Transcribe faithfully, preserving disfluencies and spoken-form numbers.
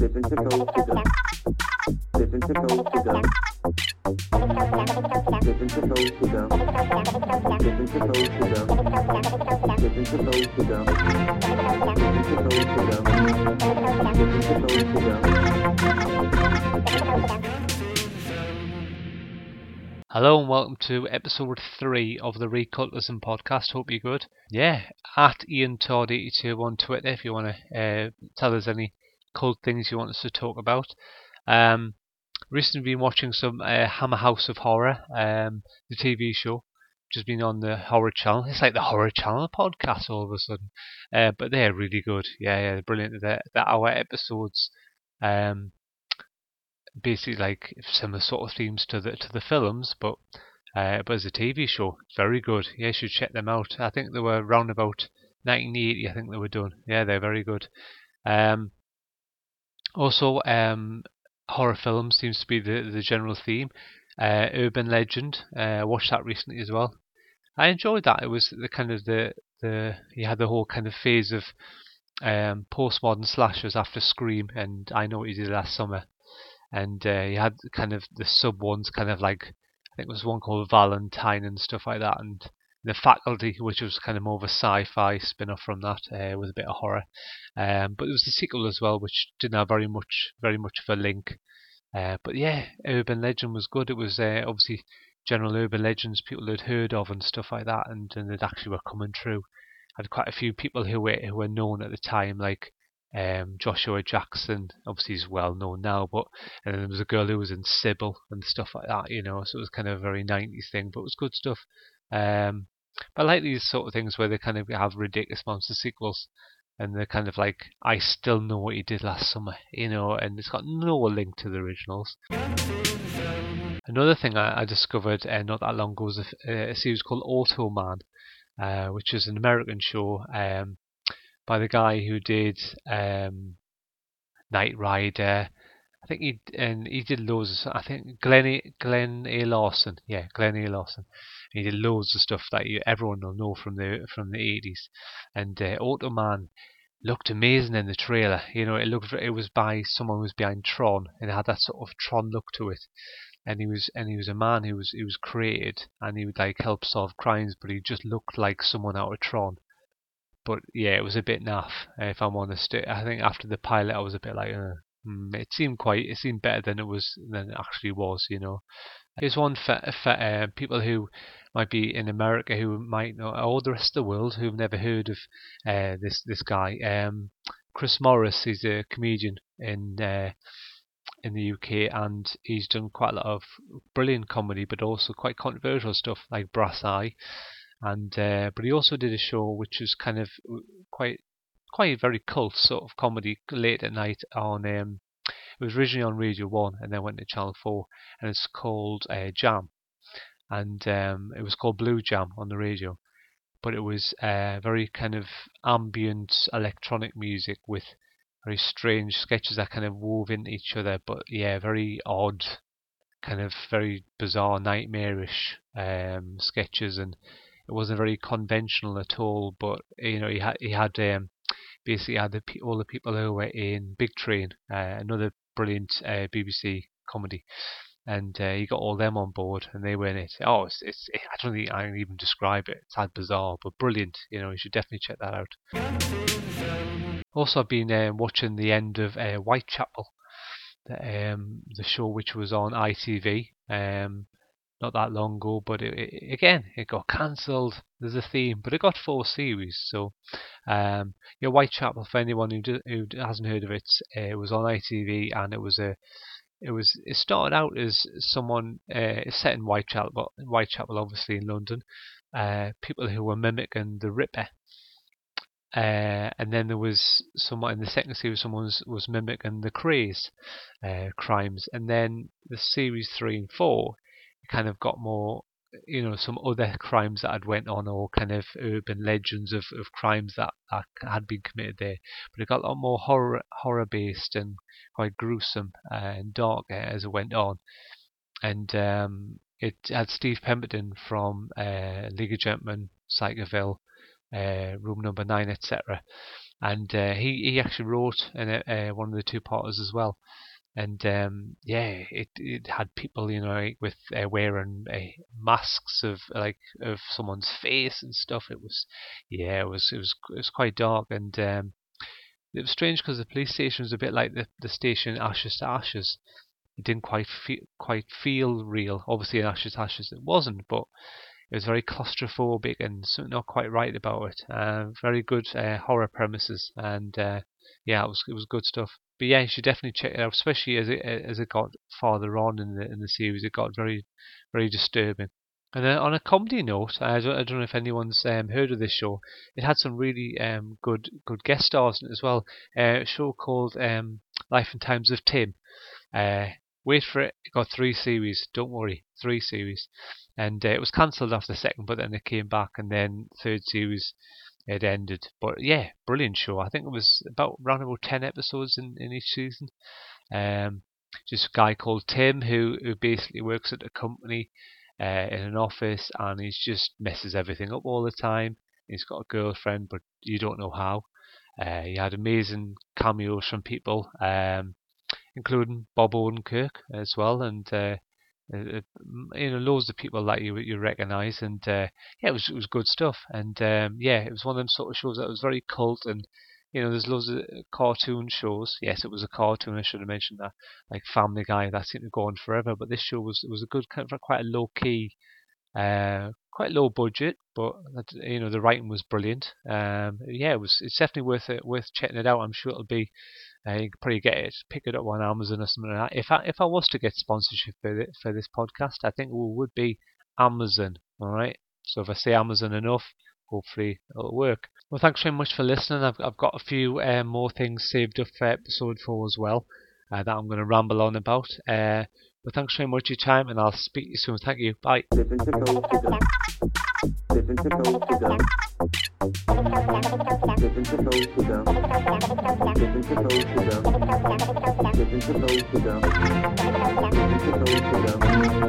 Listen to coast to coast. Listen to coast to coast. Listen to coast to coast. Listen to coast to coast. Listen to coast to coast. Listen to coast to coast. Listen to coast to coast. Hello and welcome to episode three of the Recultism podcast. Hope you're good. Yeah, at Ian Todd eighty-two on Twitter if you want to uh, tell us any cult things you want us to talk about. Um, recently been watching some uh, Hammer House of Horror, um, the T V show, which has been on the Horror Channel. It's like the Horror Channel podcast all of a sudden, uh, but they're really good. Yeah, yeah, brilliant. The the hour episodes. Um, basically like similar sort of themes to the to the films, but uh, but as a T V show, very good. Yeah, you should check them out. I think they were around about nineteen eighty. I think they were done. Yeah, they're very good. Um, also, um, horror films seems to be the the general theme. Uh, Urban Legend. Uh, watched that recently as well. I enjoyed that. It was the kind of the the you had the whole kind of phase of um, postmodern slashers after Scream and I Know What You Did Last Summer. And uh, you had kind of the sub ones, kind of like I think there was one called Valentine and stuff like that, and The Faculty, which was kind of more of a sci-fi spin-off from that, uh, with a bit of horror. Um, but there was a sequel as well, which didn't have very much, very much of a link. Uh, but yeah, Urban Legend was good. It was uh, obviously general urban legends people had heard of and stuff like that, and, and it actually were coming true. I had quite a few people who were who were known at the time, like um, Joshua Jackson. Obviously, he's well known now, but and then there was a girl who was in Sybil and stuff like that, you know. So it was kind of a very nineties thing, but it was good stuff. Um, but I like these sort of things where they kind of have ridiculous amounts of sequels, and they're kind of like, I still know what you did last summer, you know, and it's got no link to the originals. Another thing I, I discovered uh, not that long ago was a, a series called Automan, uh, which is an American show um, by the guy who did um, Knight Rider. I think he and he did loads of. I think Glenn A, Glenn A. Lawson, yeah, Glenn A. Lawson. He did loads of stuff that you, everyone will know from the from the eighties. And uh, Automan looked amazing in the trailer. You know, it looked it was by someone who was behind Tron, and it had that sort of Tron look to it. And he was and he was a man who was he was created, and he would like help solve crimes, but he just looked like someone out of Tron. But yeah, it was a bit naff, if I'm honest. I think after the pilot, I was a bit like, uh, mm, it seemed quite, it seemed better than it was than it actually was, you know. Here's one for, for uh, people who might be in America who might know, or the rest of the world who've never heard of uh, this this guy. Um, Chris Morris, he's a comedian in uh, in the U K, and he's done quite a lot of brilliant comedy, but also quite controversial stuff like Brass Eye. And uh, but he also did a show which was kind of quite quite a very cult sort of comedy late at night on. Um, it was originally on Radio One and then went to Channel Four, and it's called uh, Jam, and um, it was called Blue Jam on the radio. But it was uh, very kind of ambient electronic music with very strange sketches that kind of wove into each other. But yeah, very odd, kind of very bizarre, nightmarish um, sketches, and it wasn't very conventional at all. But you know, he had he had um, basically had the, all the people who were in Big Train, uh, another brilliant uh, B B C comedy, and uh, he got all them on board, and they were in it. Oh, it's, it's it, I don't think I can even describe it. It's that bizarre, but brilliant. You know, you should definitely check that out. Also, I've been uh, watching the end of uh, Whitechapel, the, um, the show which was on I T V. Um, not that long ago, but it, it, again, it got cancelled. There's a theme, but it got four series. So, um, yeah, Whitechapel. For anyone who, do, who hasn't heard of it, uh, it was on I T V, and it was a, it was, it started out as someone uh, set in Whitechapel, Whitechapel, obviously in London. Uh, people who were mimicking the Ripper. Uh, and then there was someone in the second series, someone was, was mimicking the Krays uh, crimes, and then the series three and four kind of got more, you know, some other crimes that had went on, or kind of urban legends of, of crimes that, that had been committed there. But it got a lot more horror horror based and quite gruesome uh, and dark as it went on. And um, it had Steve Pemberton from uh, League of Gentlemen, Psychoville, uh, Room Number Nine, et cetera. and uh, he he actually wrote in a, uh, one of the two parters as well. And um, yeah, it it had people, you know, like with uh, wearing uh, masks of like of someone's face and stuff. It was, yeah, it was it was it was quite dark, and um, it was strange because the police station was a bit like the the station Ashes to Ashes. It didn't quite feel quite feel real. Obviously, in Ashes to Ashes it wasn't, but it was very claustrophobic and something not quite right about it. Uh, very good uh, horror premises, and uh, yeah, it was it was good stuff. But yeah, you should definitely check it out, especially as it as it got farther on in the in the series. It got very very disturbing. And then on a comedy note, I don't, I don't know if anyone's um, heard of this show. It had some really um, good good guest stars in it as well. Uh, a show called um, Life and Times of Tim. Uh, wait for it. It got three series. Don't worry, three series. And uh, it was cancelled after the second, but then it came back, and then third series it ended. But yeah, brilliant show. I think it was about around about ten episodes in, in each season. Um, just a guy called Tim who who basically works at a company uh, in an office, and he just messes everything up all the time. He's got a girlfriend, but you don't know how. Uh, he had amazing cameos from people. Um, including Bob Odenkirk as well, and uh, uh, you know, loads of people that you you recognise, and uh, yeah, it was it was good stuff, and um, yeah, it was one of them sort of shows that was very cult, and you know, there's loads of cartoon shows. Yes, it was a cartoon. I should have mentioned that, like Family Guy, that seemed to go on forever, but this show was was a good kind of quite a low key. Uh, quite low budget, but you know the writing was brilliant. Um, yeah, it was. It's definitely worth it, worth checking it out. I'm sure it'll be. Uh, you can probably get it, pick it up on Amazon or something like that. If I if I was to get sponsorship for it, for this podcast, I think it would be Amazon. All right. So if I say Amazon enough, hopefully it'll work. Well, thanks very much for listening. I've I've got a few uh, more things saved up for episode four as well uh, that I'm going to ramble on about. Uh, but thanks very much for your time, and I'll speak to you soon. Thank you. Bye. Listen to Coast to Go. Listen to Coast to Go. Listen to Coast to Go. Listen to Coast to Go. Listen to Coast to Go. Listen to Coast to Go.